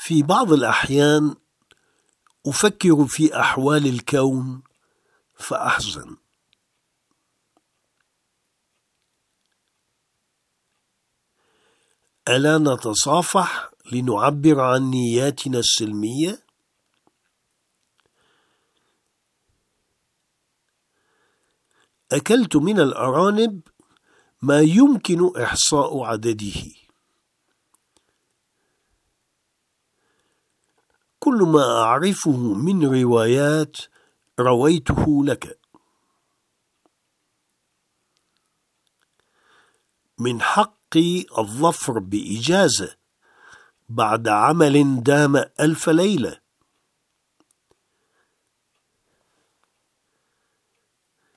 في بعض الأحيان أفكر في أحوال الكون فأحزن. ألا نتصافح لنعبر عن نياتنا السلمية؟ أكلت من الأرانب ما يمكن إحصاء عدده. كل ما أعرفه من روايات رويته لك. من حقي الظفر بإجازة بعد عمل دام 1000 ليلة.